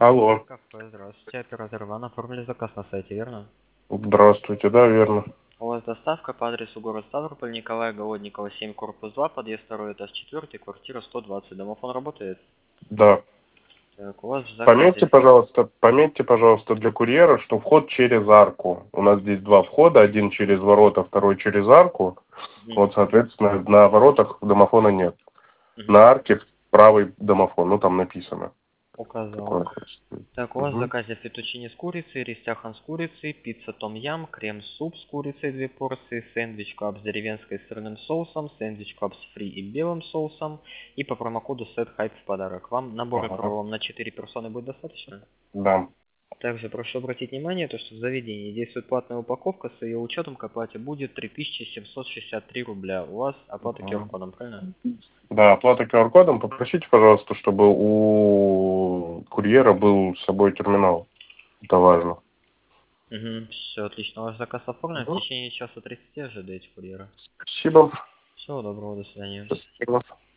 Алло. Кафе, здравствуйте, оператор Иван, оформили заказ на сайте, верно? Здравствуйте, да, верно. У вас доставка по адресу город Ставрополь, Николая Голодникова, 7, корпус 2, подъезд 2, этаж 4, квартира 120. Домофон работает? Да. Так, у вас в заказе... Пометьте, пожалуйста, для курьера, что вход через арку. У нас здесь два входа, один через ворота, второй через арку. Мгм, Вот, соответственно, на воротах домофона нет. мгм. На арке правый домофон, ну там написано. Указал. Такое. Так, у вас в Мгм. заказе фетучини с курицей, рестяхан с курицей, пицца том-ям, крем-суп с курицей 2 порции, сэндвич кап с деревенской сырным соусом, сэндвич кап с фри и белым соусом и по промокоду сет хайп в подарок. Вам набора Ага. кровом на 4 персоны будет достаточно? Да. Также прошу обратить внимание, то, что в заведении действует платная упаковка, с ее учетом к оплате будет 3763 рубля. У вас оплата Мгм. QR-кодом, правильно? Да, оплата QR-кодом. Попросите, пожалуйста, чтобы у курьера был с собой терминал. Это важно. Угу, все отлично. Ваш заказ оформлен. В Мгм. течение часа 30 ожидаете курьера. Спасибо. Всего доброго, до свидания. Спасибо.